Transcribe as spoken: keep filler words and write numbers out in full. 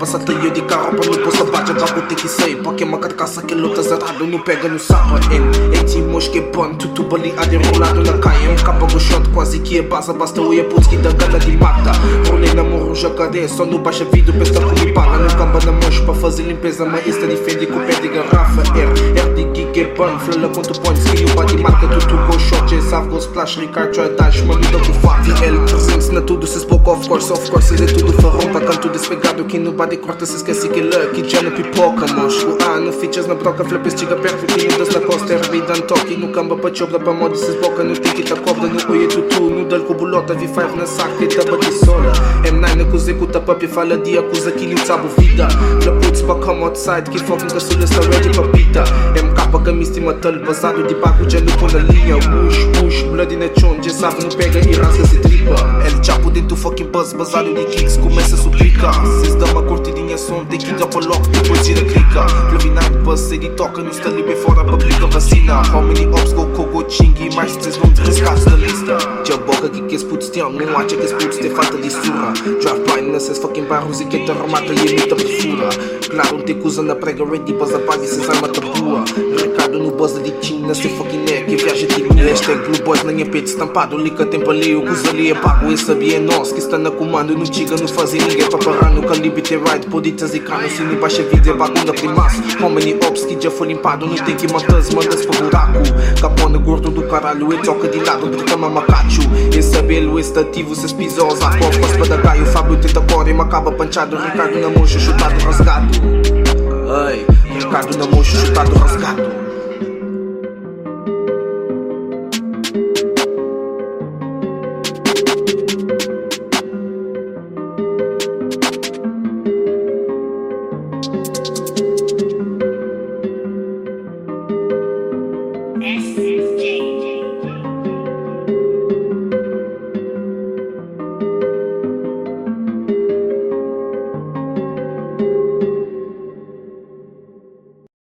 passata eu de carro para não possa bater papo tem que sair. Porque é uma carcaça que luta zarado não pega no sapo. Em eti mosque bom, tudo baleado enrolado na caia. Um capa no shot quase que é base, basta o ia putz que dá gana de mata. Rolei na morro, jacaré, só no baixa vidro, pensa que me paga. No camba na mocha para fazer limpeza, mas esta defende com o pé de garrafa. R, R de gig é bom, flala quanto põe, skill bate marca, tudo com shot, é salve, go splash, Ricardo, try dash, mano, dá com faca. V L trezentos na tudo, se spoke of course, of course, é tudo farrão, tá canto despegado, que no body corta, se esquece que lucky, já no pipoca, mosco, ah, no features na broca, flippers, chega perto, que no das na costa, R B dan toque, no camba pa chobra, pa moda, se esboca, no tiki, tá cobra, no oie tutu, no dal com bolota, V cinco na saca, e tá bate sola, M nove na cozinha, cuta papi, fala dia, acusa que lhe sabe vida, la putz pa come outside, que fucking caçula, está ready pa pita, M K camisa e matal, basado de bago, já no com na linha, push, push, blood na chon, já sabe, não pega e rasga se tripa, El Chapo dentro fucking buzz, basado de kicks, começa a suplicar, se dá uma curtidinha som, tem que drop a lock, depois tira clica, Flavinite buzz, ele toca, no stali bem fora, publica vacina, how many ops go, go, ching, e mais três nomes riscados na lista, já boca que que esse putz tem, não acha que esse putz tem falta de surra, drive by nesses fucking bairros e que te remata e imita perfura, claro, não tem coisa na prega, ready, buzz apaga e cês arma tabua, Ricardo no buzz de China, se fucking é que viaja tipo hashtag Blue Boys na minha peito estampado, lica tempo ali, o coisa ali é pago, esse sabia é nosso, que está na comando, não chega, não faz ninguém para parar no calibre, ter ride, poditas e cano, se nem baixa vida, é bagulho primaço, how many ops que já foi limpado, não tem que matar-se, manda-se para buraco, capone gordo do caralho, e toca de lado, porque ama macacho, esse abelo, esse ativo, se pisa aos arcos, faz para dar caio, Fábio tenta cor e macaba panchado, Ricardo na mocha, chutado, rasgado, ai, Ricardo na mocha, chutado, rasgado.